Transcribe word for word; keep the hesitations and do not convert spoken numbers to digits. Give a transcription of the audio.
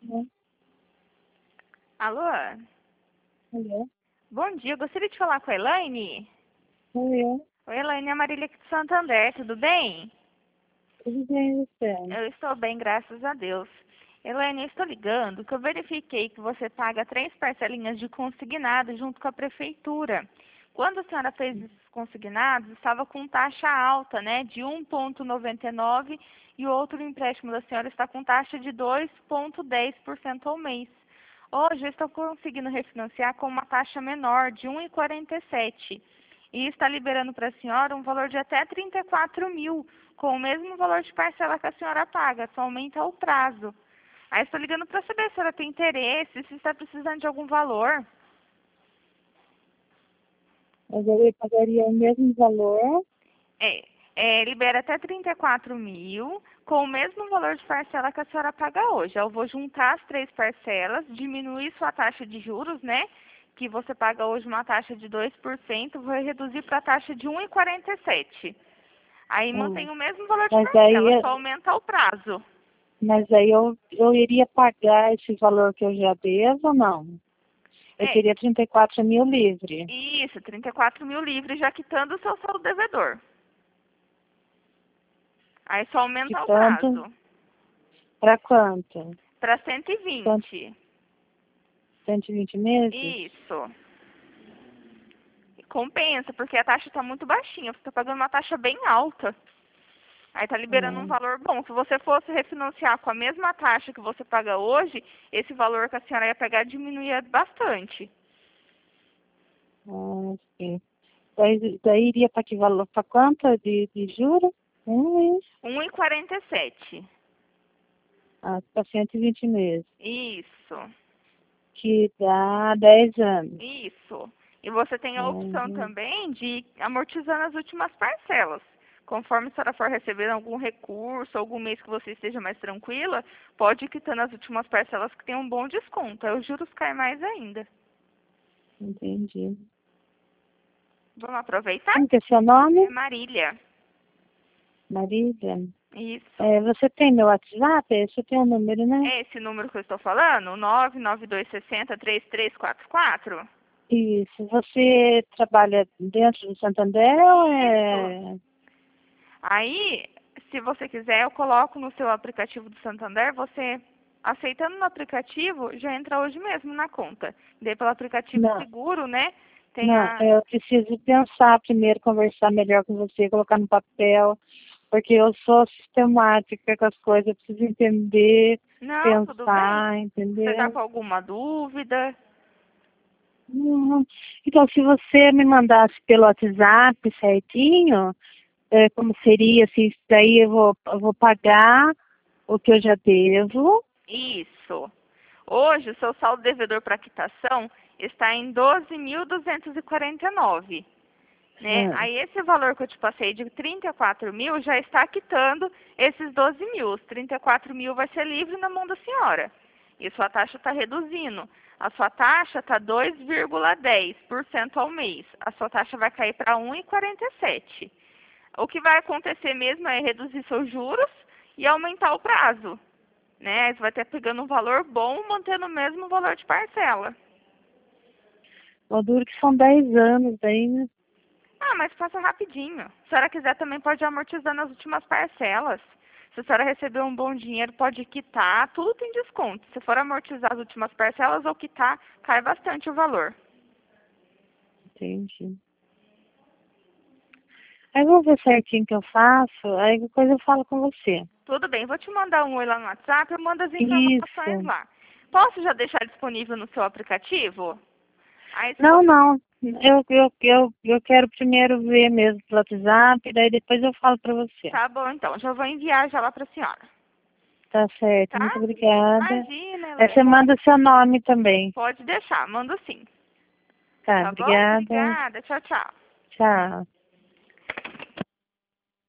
Né? Alô? Alô? Bom dia, eu gostaria de falar com a Elaine. Sou eu. Oi, Elaine, é a Marília aqui de Santander, tudo bem? Tudo bem, você? Eu estou bem, graças a Deus. Elaine, eu estou ligando que eu verifiquei que você paga três parcelinhas de consignado junto com a prefeitura. Quando a senhora fez esses consignados, estava com taxa alta, né, de um vírgula noventa e nove e o outro empréstimo da senhora está com taxa de dois vírgula dez por cento ao mês. Hoje eu estou conseguindo refinanciar com uma taxa menor, de um vírgula quarenta e sete. E está liberando para a senhora um valor de até trinta e quatro mil, com o mesmo valor de parcela que a senhora paga, só aumenta o prazo. Aí estou ligando para saber se a senhora tem interesse, se está precisando de algum valor. Mas eu pagaria o mesmo valor. É, é, libera até trinta e quatro mil, com o mesmo valor de parcela que a senhora paga hoje. Eu vou juntar as três parcelas, diminuir sua taxa de juros, né? Que você paga hoje uma taxa de dois por cento, vou reduzir para a taxa de um vírgula quarenta e sete. Aí Hum. mantém o mesmo valor de Mas parcela, aí, só aumenta o prazo. mas aí eu, eu iria pagar esse valor que eu já devo ou não? Eu É, teria trinta e quatro mil livre. isso, trinta e quatro mil livres, já quitando o seu saldo devedor. Aí só De aumenta o tanto, prazo. para quanto? Para cento e Quanto? vinte. cento e vinte meses? Isso. Compensa, porque a taxa está muito baixinha. Você está pagando uma taxa bem alta. Aí está liberando um Não. valor bom. Se você fosse refinanciar com a mesma taxa que você paga hoje, esse valor que a senhora ia pegar diminuía bastante. Ah, sim. Daí, daí iria para que valor? Para quanto de, de juros? Hum, um vírgula quarenta e sete. ah, para cento e vinte meses. Isso. Que dá dez anos. Isso. E você tem a opção Uhum. também de ir amortizando as últimas parcelas. Conforme a senhora for recebendo algum recurso, algum mês que você esteja mais tranquila, pode ir quitando as últimas parcelas que tem um bom desconto. Aí os juros caem mais ainda. Entendi. Vamos aproveitar? Como que é seu É nome? Marília. Marília. Isso. É, você tem meu WhatsApp? Você tem o número, né? É esse número que eu estou falando? nove nove dois seis zero, três três quatro quatro? Isso. Você trabalha dentro do Santander ou Isso. é... Aí, se você quiser, eu coloco no seu aplicativo do Santander, você aceitando no aplicativo, já entra hoje mesmo na conta. Daí pelo aplicativo Não, seguro, né? Tem não. a. Eu preciso pensar primeiro, conversar melhor com você, colocar no papel, porque eu sou sistemática com as coisas, eu preciso entender, Não, tudo bem. pensar, Você tá entendeu? com alguma dúvida? Uhum. Então, se você me mandasse pelo WhatsApp certinho, é, como seria, se isso daí eu vou, eu vou pagar o que eu já devo. Isso. Hoje, o seu saldo devedor para quitação está em doze mil duzentos e quarenta e nove. Né? É. Aí esse valor que eu te passei de trinta e quatro mil já está quitando esses doze mil. Os trinta e quatro mil vai ser livre na mão da senhora. E sua taxa está reduzindo. A sua taxa está dois vírgula dez por cento ao mês. A sua taxa vai cair para um vírgula quarenta e sete. O que vai acontecer mesmo é reduzir seus juros e aumentar o prazo. Né? Aí você vai ter pegando um valor bom, mantendo o mesmo valor de parcela. O duro que são dez anos aí, né? Ah, mas passa rapidinho. Se a senhora quiser também pode amortizar nas últimas parcelas. Se a senhora receber um bom dinheiro, pode quitar. Tudo tem desconto. Se for amortizar as últimas parcelas ou quitar, cai bastante o valor. Entendi. Aí eu vou ver certinho o que eu faço, aí depois eu falo com você. Tudo bem, vou te mandar um oi lá no WhatsApp, eu mando as informações Isso. lá. Posso já deixar disponível no seu aplicativo? Aí se Não, você... não. Eu, eu, eu, eu quero primeiro ver mesmo pelo WhatsApp, daí depois eu falo para você. Tá bom, então. Já vou enviar já lá pra senhora. Tá certo, Tá? muito obrigada. Imagina, Aí você Helene. manda seu nome também. Pode deixar, mando sim. Tá, Tá bom? obrigada. Obrigada. Tchau, tchau. Tchau.